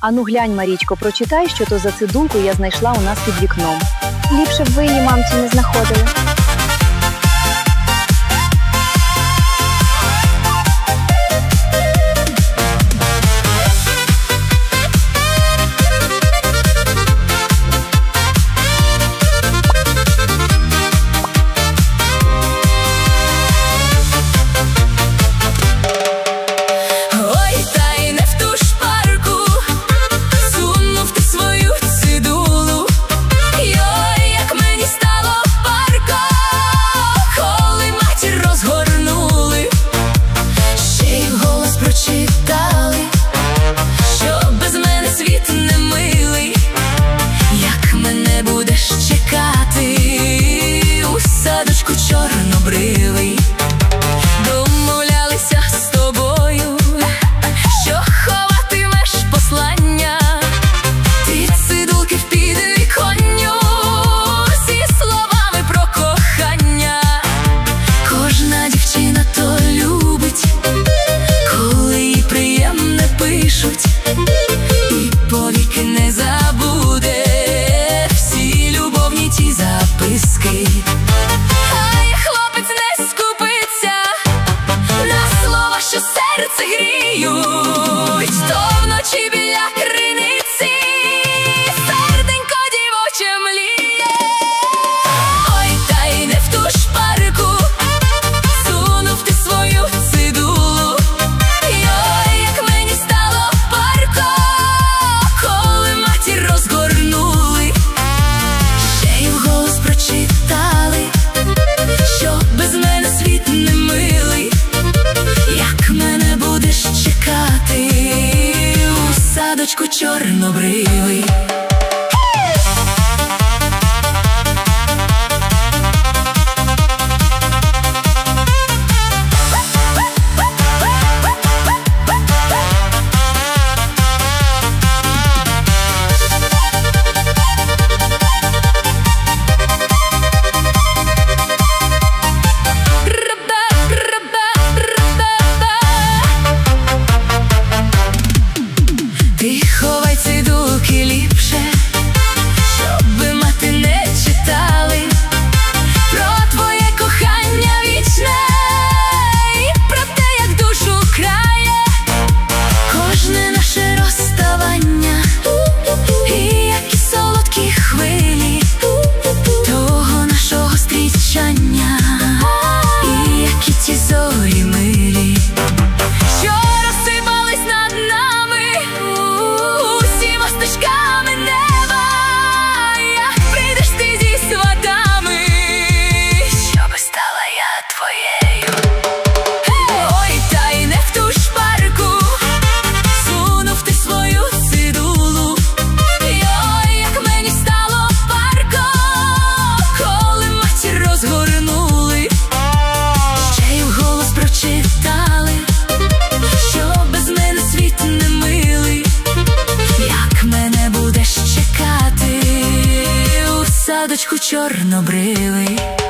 Ану глянь, Марічко, прочитай, що то за цидулку я знайшла у нас під вікном. Ліпше б ви її, мамці, не знаходили. Чорнобривий, домовлялися з тобою, що ховатимеш послання. Ті цидулки в підвіконню зі словами про кохання. Кожна дівчина то любить, коли їй приємне пишуть, і повіки не забуде всі любовні ті записки. Що серце гріють, то вночі біля криниці серденько дівоче мліє. Ой, та й не в ту шпарку сунув ти свою цидулу. Ой, як мені стало парко, коли матір розгорнули, ще й вголос прочитали, що без мене світ не милий. Мене будеш чекати у садочку чорнобривий. Ти ховай цидулки ліпше, щоби мати не читали про твоє кохання вічне і про те, як душу крає кожне наше розставання, і які солодкі хвилі того нашого зустрічання, і які ті зорі милі, що розсипались над нами стежками неба. Як прийдеш ти зі сватами, щоби стала я твоєю. Ой, та й не в ту шпарку сунув ти свою цидулу. Ой, як мені стало парко, коли матір розгорнули, ще й вголос прочитали, що без мене світ не милий. Мене будеш чекати у садочку чорнобривий.